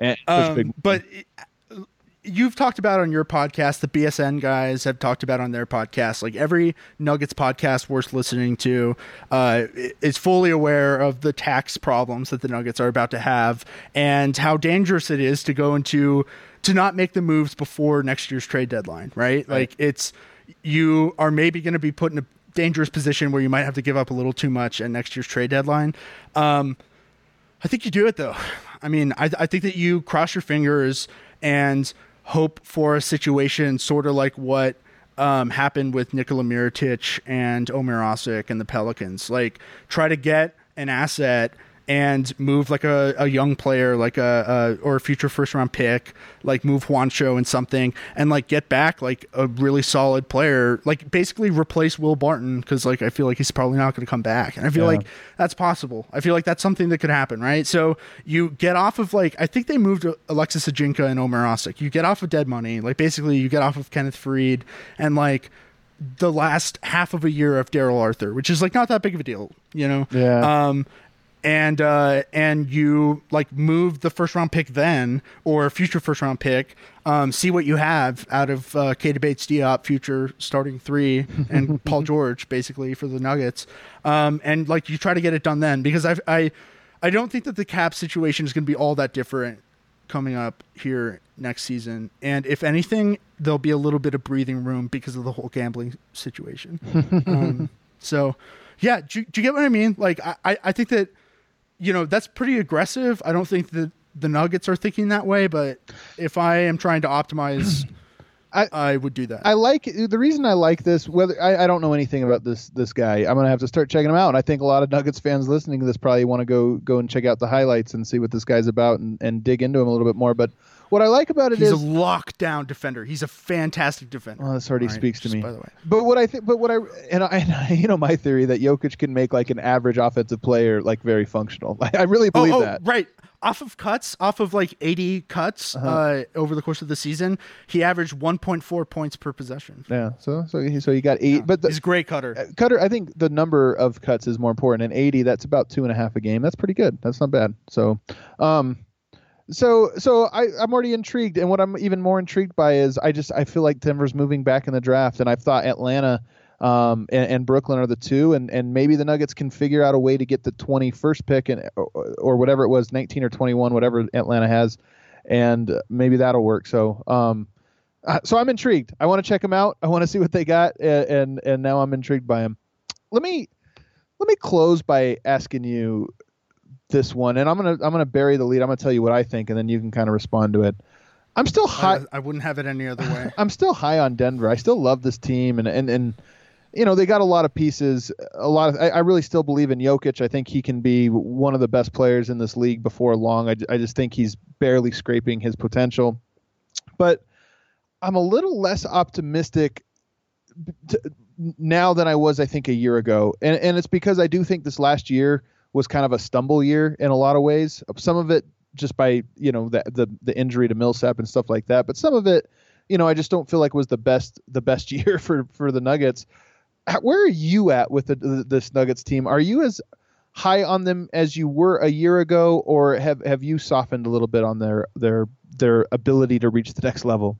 you've talked about on your podcast, the BSN guys have talked about on their podcast, like every Nuggets podcast worth listening to is fully aware of the tax problems that the Nuggets are about to have and how dangerous it is to go into to not make the moves before next year's trade deadline, right? Like you are maybe going to be put in a dangerous position where you might have to give up a little too much at next year's trade deadline. I think you do it though. I mean, I think that you cross your fingers and hope for a situation sort of like what happened with Nikola Mirotic and Omer Osik and the Pelicans. Like, try to get an asset and move like a young player, like or a future first round pick, like move Juancho and something, and like get back like a really solid player, like basically replace Will Barton, because like I feel like he's probably not going to come back, and I feel like that's possible. I feel like that's something that could happen, right? So you get off of like, I think they moved Alexis Ajinka and Omer Osik. You get off of dead money, like basically you get off of Kenneth Faried and like the last half of a year of Daryl Arthur, which is like not that big of a deal, you know? Yeah. And you like move the first round pick then, or a future first round pick, see what you have out of Keita Bates-Diop, future starting 3, and Paul George basically for the Nuggets. And like you try to get it done then, because I don't think that the cap situation is going to be all that different coming up here next season. And if anything, there'll be a little bit of breathing room because of the whole gambling situation. So yeah, do you get what I mean? Like, I think that, you know, that's pretty aggressive. I don't think that the Nuggets are thinking that way, but if I am trying to optimize, I would do that. I like the reason I like this. Whether I don't know anything about this guy, I'm gonna have to start checking him out. And I think a lot of Nuggets fans listening to this probably want to go and check out the highlights and see what this guy's about and dig into him a little bit more. But what I like about it he's is a lockdown defender. He's a fantastic defender. Well, this already speaks to me. By the way, but what I you know, my theory that Jokic can make like an average offensive player like very functional. I really believe that. Right. Off of like 80 cuts over the course of the season, he averaged 1.4 points per possession. Yeah. So he got 8. Yeah. But he's a great cutter. I think the number of cuts is more important. And 80, that's about 2.5 a game. That's pretty good. That's not bad. So, So I'm already intrigued, and what I'm even more intrigued by is I feel like Denver's moving back in the draft, and I've thought Atlanta and Brooklyn are the 2, and maybe the Nuggets can figure out a way to get the 21st pick or whatever it was, 19 or 21, whatever Atlanta has, and maybe that'll work. So I'm intrigued. I want to check them out. I want to see what they got, and now I'm intrigued by them. Let me close by asking you this one, and I'm gonna bury the lead. I'm gonna tell you what I think, and then you can kind of respond to it. I'm still high. I wouldn't have it any other way. I'm still high on Denver. I still love this team, and they got a lot of pieces. I really still believe in Jokic. I think he can be one of the best players in this league before long. I just think he's barely scraping his potential, but I'm a little less optimistic now than I was, I think, a year ago, and it's because I do think this last year was kind of a stumble year in a lot of ways. Some of it just by the injury to Millsap and stuff like that, but some of it, I just don't feel like was the best year for the Nuggets. Where are you at with this Nuggets team? Are you as high on them as you were a year ago, or have you softened a little bit on their ability to reach the next level?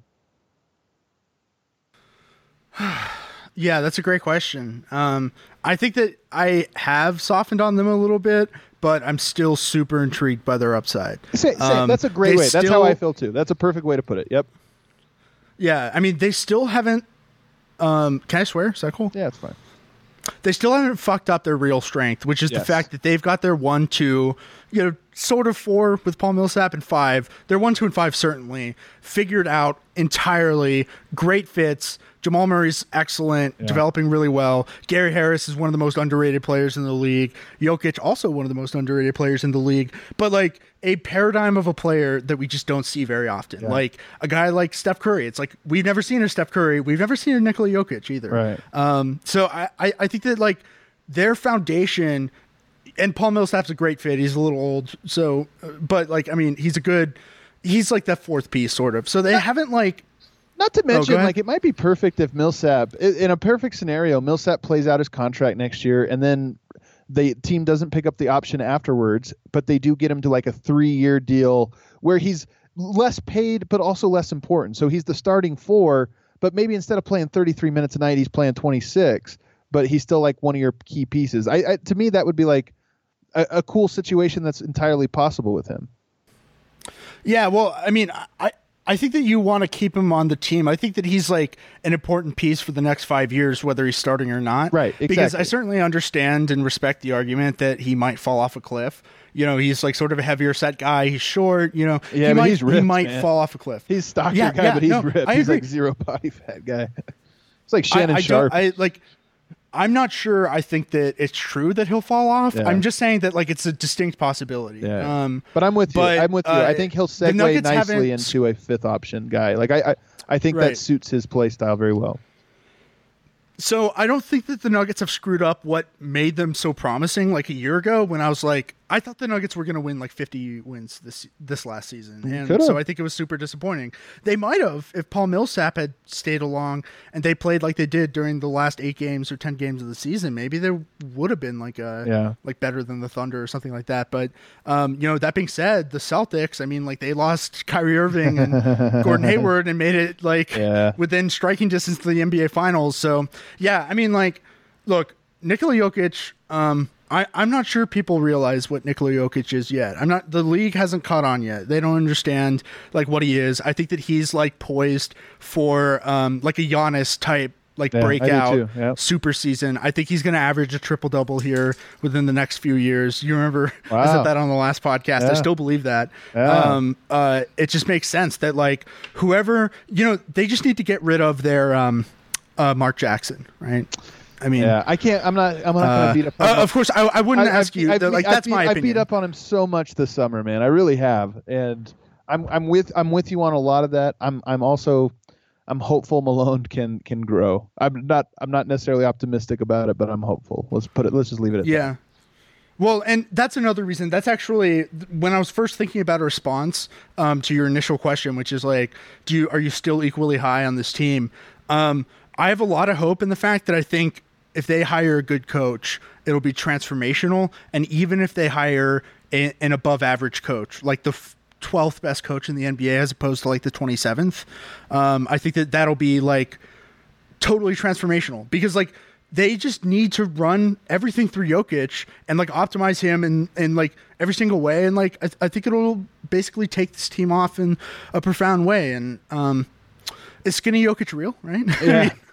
Yeah, that's a great question. I think that I have softened on them a little bit, but I'm still super intrigued by their upside. That's a great way. That's how I feel too. That's a perfect way to put it. Yep. Yeah, I mean, they still haven't. Can I swear? Is that cool? Yeah, it's fine. They still haven't fucked up their real strength, which is the fact that they've got their 1, 2, sort of 4 with Paul Millsap and 5. Their 1, 2, and 5 certainly figured out entirely. Great fits. Jamal Murray's excellent, developing really well. Gary Harris is one of the most underrated players in the league. Jokic, also one of the most underrated players in the league. But like a paradigm of a player that we just don't see very often. Yeah. Like a guy like Steph Curry. It's like we've never seen a Steph Curry. We've never seen a Nikola Jokic either. Right. So I think that like their foundation, and Paul Millsap's a great fit. He's a little old. So, but like, I mean, he's like that fourth piece sort of. So they haven't like. Not to mention, like, it might be perfect if Millsap, in a perfect scenario, Millsap plays out his contract next year, and then the team doesn't pick up the option afterwards, but they do get him to like a 3-year deal where he's less paid, but also less important. So he's the starting 4, but maybe instead of playing 33 minutes a night, he's playing 26, but he's still like one of your key pieces. To me, that would be like a cool situation that's entirely possible with him. Yeah, well, I mean, I think that you want to keep him on the team. I think that he's like an important piece for the next 5 years, whether he's starting or not. Right, exactly. Because I certainly understand and respect the argument that he might fall off a cliff. He's like sort of a heavier set guy. He's short, Yeah, he's ripped, he might fall off a cliff. He's stocky guy, but he's ripped. He's like zero body fat guy. It's like Shannon Sharp. I'm not sure. I think that it's true that he'll fall off. Yeah. I'm just saying that like it's a distinct possibility. Yeah. But I'm with you. I think he'll segue nicely into a 5th option guy. Like I think that suits his play style very well. So I don't think that the Nuggets have screwed up what made them so promising like a year ago when I was like, I thought the Nuggets were going to win like 50 wins this last season. And so I think it was super disappointing. They might have if Paul Millsap had stayed along and they played like they did during the last 8 games or 10 games of the season. Maybe there would have been like like better than the Thunder or something like that. But, that being said, the Celtics, I mean, like they lost Kyrie Irving and Gordon Hayward and made it like within striking distance to the NBA Finals. So, yeah, I mean, like, look, Nikola Jokic, I'm not sure people realize what Nikola Jokic is yet. The league hasn't caught on yet. They don't understand like what he is. I think that he's like poised for like a Giannis type like breakout super season. I think he's going to average a triple-double here within the next few years. You remember I said that on the last podcast. I still believe that. It just makes sense that like whoever, they just need to get rid of their Mark Jackson, right? I mean, I can't. I'm not going to beat up on him. Of course, I wouldn't ask you. That's my opinion. I beat up on him so much this summer, man. I really have, and I'm with you on a lot of that. I'm hopeful Malone can grow. I'm not necessarily optimistic about it, but I'm hopeful. Let's just leave it at that. Yeah. Well, and that's another reason. That's actually when I was first thinking about a response to your initial question, which is like, are you still equally high on this team? I have a lot of hope in the fact that I think if they hire a good coach, it'll be transformational. And even if they hire an above average coach, like the 12th best coach in the NBA as opposed to like the 27th, I think that'll be like totally transformational because like they just need to run everything through Jokic and like optimize him in like every single way. And like, I think it'll basically take this team off in a profound way. And, is skinny Jokic real, right? Yeah.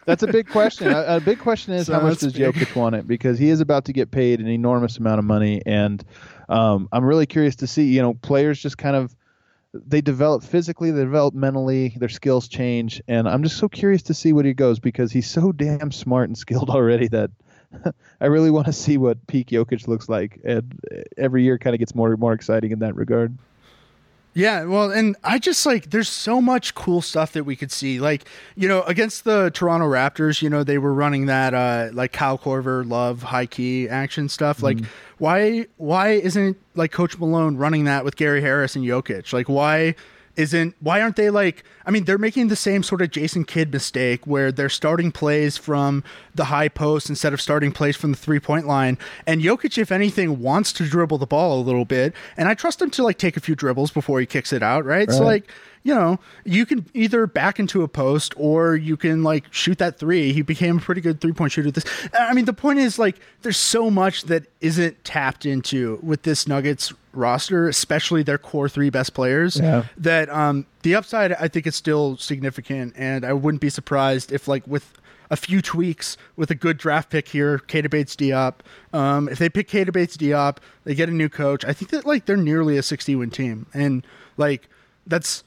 That's a big question. A big question is how much does Jokic want it, because he is about to get paid an enormous amount of money, and I'm really curious to see. Players just kind of they develop physically, they develop mentally, their skills change, and I'm just so curious to see what he goes, because he's so damn smart and skilled already that I really want to see what peak Jokic looks like, and every year kind of gets more and more exciting in that regard. Yeah, well, and I just there's so much cool stuff that we could see. Against the Toronto Raptors, they were running that Kyle Korver, Love, high key action stuff. Mm-hmm. Why isn't Coach Malone running that with Gary Harris and Jokic? Why aren't they they're making the same sort of Jason Kidd mistake where they're starting plays from the high post instead of starting plays from the 3-point line. And Jokic, if anything, wants to dribble the ball a little bit. And I trust him to take a few dribbles before he kicks it out. Right. So you can either back into a post or you can shoot that three. He became a pretty good 3-point shooter. The point is there's so much that isn't tapped into with this Nuggets roster, especially their core 3 best players, that the upside, I think, is still significant. And I wouldn't be surprised if with a few tweaks with a good draft pick here, Keita Bates-Diop, if they pick Keita Bates-Diop, they get a new coach, I think that they're nearly a 60-win team. And that's,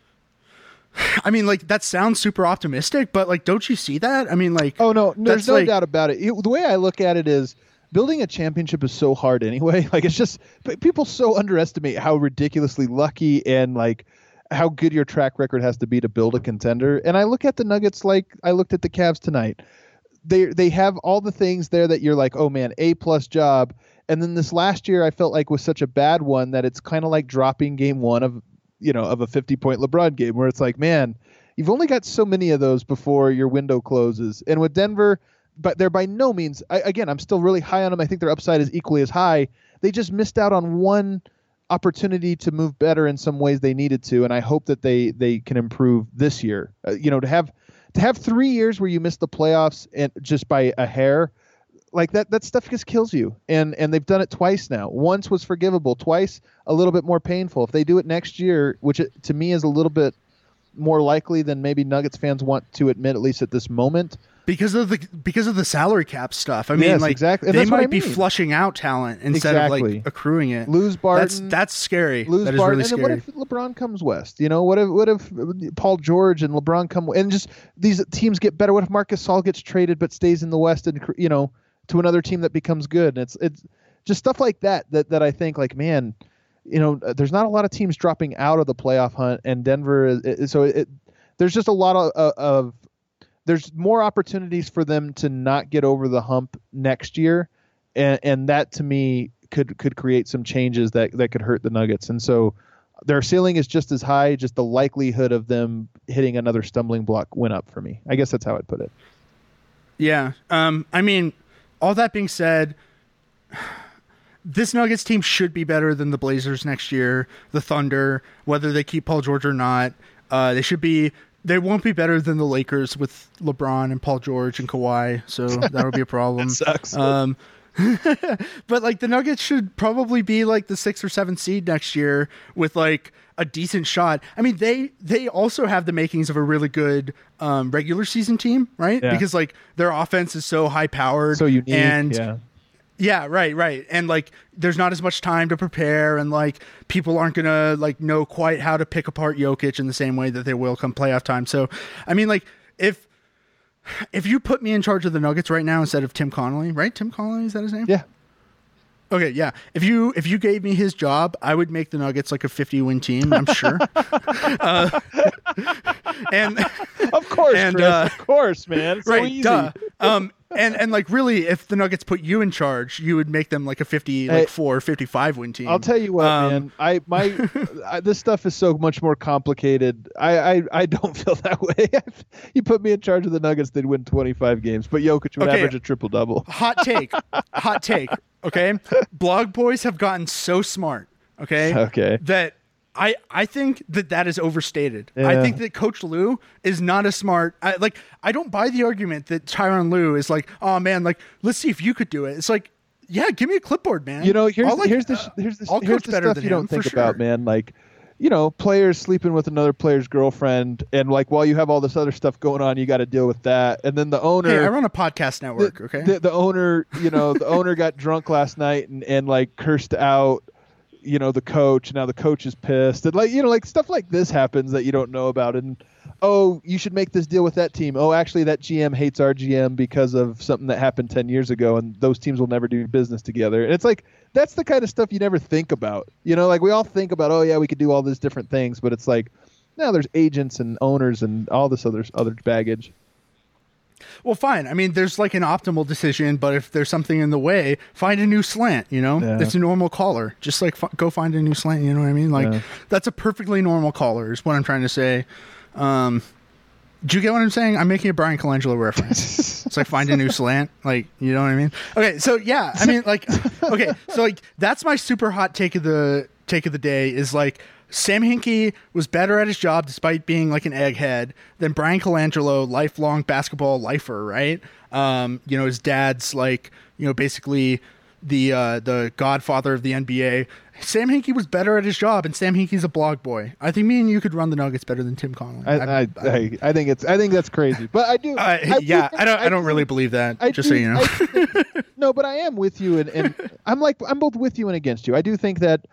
that sounds super optimistic, but don't you see that? Oh no, there's no doubt about it. The way I look at it is, building a championship is so hard anyway. It's just, people so underestimate how ridiculously lucky and how good your track record has to be to build a contender. And I look at the Nuggets like I looked at the Cavs tonight. They have all the things there that you're oh man, A+ job. And then this last year I felt was such a bad one that it's kind of like dropping game 1 of a 50-point LeBron game, where it's man, you've only got so many of those before your window closes. And with Denver, but they're by no means, I'm still really high on them. I think their upside is equally as high. They just missed out on one opportunity to move better in some ways they needed to, and I hope that they can improve this year. To have 3 years where you miss the playoffs and just by a hair, that stuff just kills you. And they've done it twice now. Once was forgivable, twice a little bit more painful. If they do it next year, which to me is a little bit more likely than maybe Nuggets fans want to admit, at least at this moment. Because of the salary cap stuff. Exactly. They might be flushing out talent instead of accruing it. Lose Barton. That's scary. Lose Barton. Really scary. And then what if LeBron comes west? What if Paul George and LeBron come, and just these teams get better? What if Marcus Gasol gets traded but stays in the West and to another team that becomes good? And it's just stuff like that I think man, there's not a lot of teams dropping out of the playoff hunt, and Denver there's just a lot of there's more opportunities for them to not get over the hump next year, and that to me could create some changes that could hurt the Nuggets. And so their ceiling is just as high, just the likelihood of them hitting another stumbling block went up for me. I guess that's how I'd put it. Yeah. All that being said, this Nuggets team should be better than the Blazers next year, the Thunder, whether they keep Paul George or not. They won't be better than the Lakers with LeBron and Paul George and Kawhi, so that would be a problem. That sucks. But the Nuggets should probably be the 6th or 7th seed next year with a decent shot. They also have the makings of a really good regular season team, right? Yeah. Because their offense is so high powered, so unique, and yeah, right. And there's not as much time to prepare, and people aren't gonna know quite how to pick apart Jokic in the same way that they will come playoff time. So if you put me in charge of the Nuggets right now instead of Tim Connolly, right? Tim Connolly, is that his name? Yeah. Okay, yeah. If you gave me his job, I would make the Nuggets a 50-win team, I'm sure. And of course, Chris, of course, man. It's right, so easy. Duh. And really, if the Nuggets put you in charge, you would make them a 54, 55-win team. I'll tell you what, man. This stuff is so much more complicated. I don't feel that way. You put me in charge of the Nuggets, they'd win 25 games, but Jokic would average a triple-double. Hot take. Okay, blog boys have gotten so smart. Okay. That I think that is overstated. Yeah. I think that Coach Lue is not as smart. I don't buy the argument that Tyronn Lue is oh man, let's see if you could do it. It's yeah, give me a clipboard, man. Here's the stuff you don't think about, man. players sleeping with another player's girlfriend, and like while you have all this other stuff going on, you got to deal with that. And then the owner, hey, I run a podcast network. The owner, the owner got drunk last night and like cursed out, the coach. Now the coach is pissed, and like stuff like this happens that you don't know about. And you should make this deal with that team. Actually, that GM hates our GM because of something that happened 10 years ago, and those teams will never do business together. And it's like, that's the kind of stuff you never think about. Like we all think about, we could do all these different things, but it's like, now there's agents and owners and all this other baggage. Well, fine. I mean, there's like an optimal decision, but if there's something in the way, find a new slant, Yeah. It's a normal caller. Just like go find a new slant, you know what I mean? Like that's a perfectly normal caller is what I'm trying to say. Do you get what I'm saying? I'm making a Brian Colangelo reference. It's like find a new slant. Like, you know what I mean? Okay. So yeah, I mean like, okay. So like, that's my super hot take of the day is like, Sam Hinkie was better at his job despite being like an egghead than Brian Colangelo, lifelong basketball lifer, right? His dad's like, basically the godfather of the NBA. Sam Hinkie was better at his job, and Sam Hinkie's a blog boy. I think me and you could run the Nuggets better than Tim Connelly. I think that's crazy, but I do. I don't really believe that. So you know. No, but I am with you, and I'm both with you and against you. I do think that,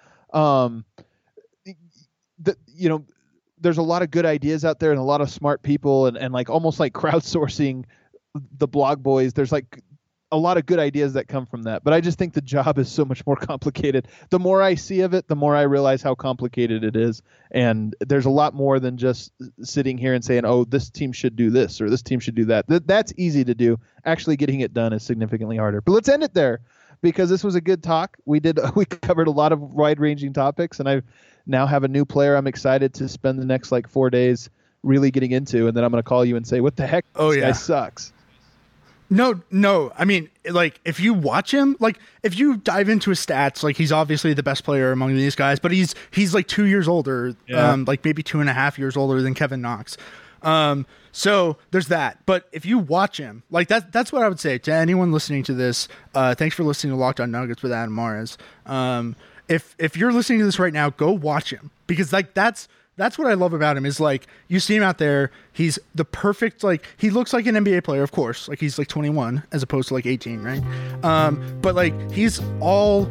there's a lot of good ideas out there and a lot of smart people, and like almost like crowdsourcing the blog boys. There's like a lot of good ideas that come from that, but I just think the job is so much more complicated. The more I see of it, the more I realize how complicated it is. And there's a lot more than just sitting here and saying, this team should do this or this team should do that. That's easy to do. Actually getting it done is significantly harder. But let's end it there, because this was a good talk. We covered a lot of wide-ranging topics, and I now have a new player I'm excited to spend the next 4 days really getting into, and then I'm going to call you and say, what the heck? This guy sucks. No. I mean, like, if you watch him, like, if you dive into his stats, like, he's obviously the best player among these guys, but he's like 2 years older, like maybe 2.5 years older than Kevin Knox. So there's that. But if you watch him, like, that's what I would say to anyone listening to this. Thanks for listening to Locked On Nuggets with Adam Mares. If you're listening to this right now, go watch him, because like that's what I love about him is like you see him out there. He's the perfect, like, he looks like an NBA player, of course. Like he's like 21 as opposed to like 18, right? But like he's all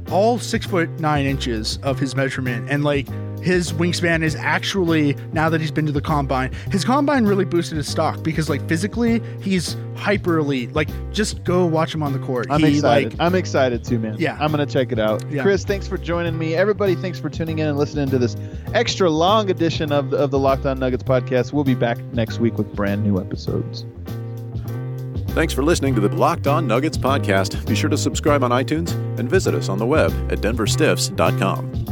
6'9" of his measurement, and like his wingspan is actually, now that he's been to the combine, his combine really boosted his stock, because like physically he's hyper elite. Like just go watch him on the court. I'm excited. I'm excited too, man. Yeah, I'm gonna check it out. Yeah. Chris, thanks for joining me. Everybody, thanks for tuning in and listening to this extra long edition of the Locked On Nuggets podcast. We'll be back next week with brand new episodes. Thanks for listening to the Locked On Nuggets podcast. Be sure to subscribe on iTunes and visit us on the web at denverstiffs.com.